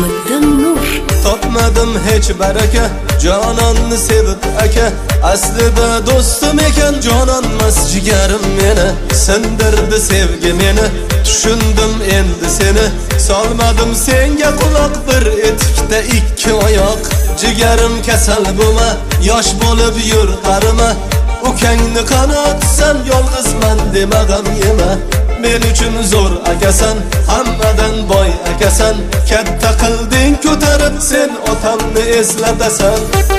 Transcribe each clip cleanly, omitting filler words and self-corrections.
Isomiddin Nur. Topmadim hech baraka, jononni sevib aka. Aslida do'stim ekan, jononmas jigarim meni. Sindirdi sevgi meni, tushundim endi seni. Solmadim senga quloq, bir etikda ikki oyoq. Jigarim kasal bo'lma, yosh bo'lib yur qarima. Ukangni qanotsan, yolg'izman dema g'am yema. Men uchun zo'r akasan, hammadan boy akasan. Katta qilding ko'tarib, sen otamni eslatasan.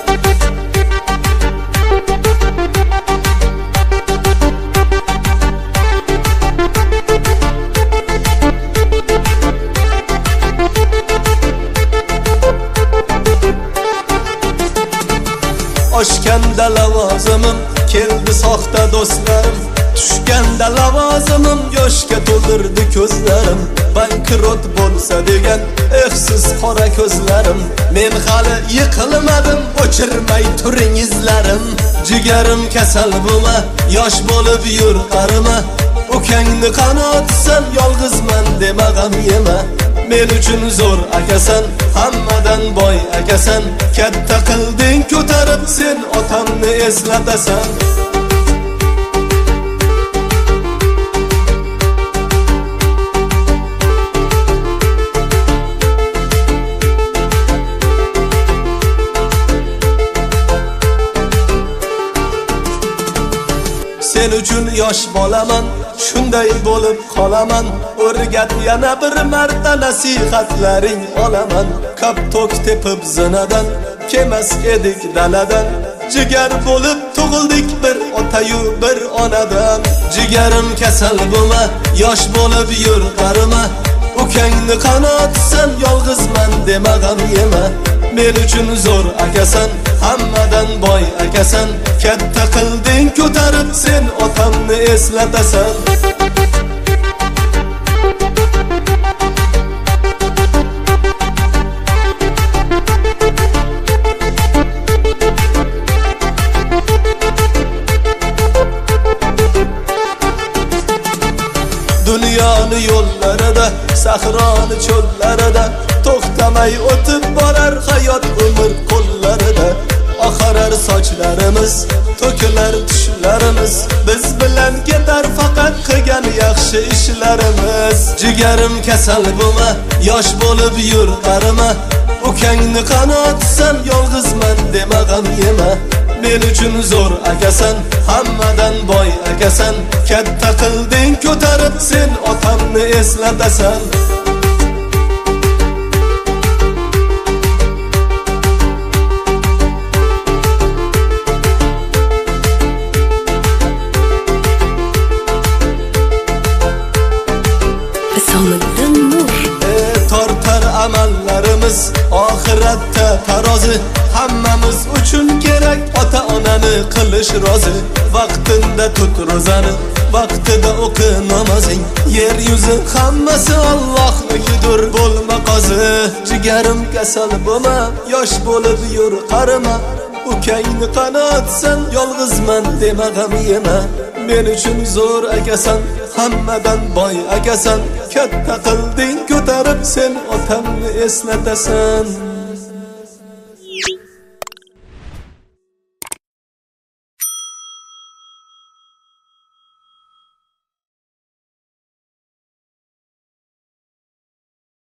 Oshganda lavozimim, keldi soxta do'stlarim. Tushganda lavozimim, yoshga to'ldirdi ko'zlarim. Bankrot bo'lsa degan ehsiz qora ko'zlarim. Men hali yiqilmadim, o'chirmay turing izlarim. Jigarim kasal bo'lma, yosh bo'lib yur qarima. Ukangni qanotsan, yolg'izman dema g'am yema. Men uchun zo'r akasan, hammadan boy akasan. Katta qilding ko'tarib, sen otamni eslatasan. Sen uchun yosh bolaman, shunday bo'lib qolaman. O'rgat yana bir marta, nasihatlaring olaman. Kaptok tepib zinadan, kemas edik daladan. Jigar bo'lib tug'ildik bir otayu bir onadan. Jigarim kasal bo'lma, yosh bo'lib yur qarima. Ukangni qanotsan, yolg'izman dema g'am yema. Men uchun zo'r akasan, hammadan boy akasan. Katta qilding ko'tarib, sen otamni eslatasan. Dunyoni yo'llarida, sahroni cho'llarida to'xtamay o'tib borar hayot umr qo'llarida. Oxarar sochlarimiz, to'kilar tushlarimiz. Biz bilan ketar faqat qilgan yaxshi ishlarimiz. Jigarim kasal bo'lma, yosh bo'lib yur qarima. Ukangni qanotsan, yolg'izman dema g'am yema. Men uchun zo'r akasan, hammadan boy akasan. Katta qilding ko'tarib, sen otamni eslatasan. Isomiddin Nur. Tortar amallarimiz, oxiratda tarozi. Hammamiz uchun kerak ota-onani qilish rozi. Vaqtinda tut ro'zani, vaqtida o'qi namozing. Yer yuzi hammasi Allohnikidir, bo'lma qozi. Jigarim kasal bo'lma, yosh bo'lib yur qarima. Ukangni qanotsan, yolg'izman dema g'am yema. Men uchun zo'r akasan, hammadan boy akasan. Katta qilding ko'tarib, sen otamni eslatasan.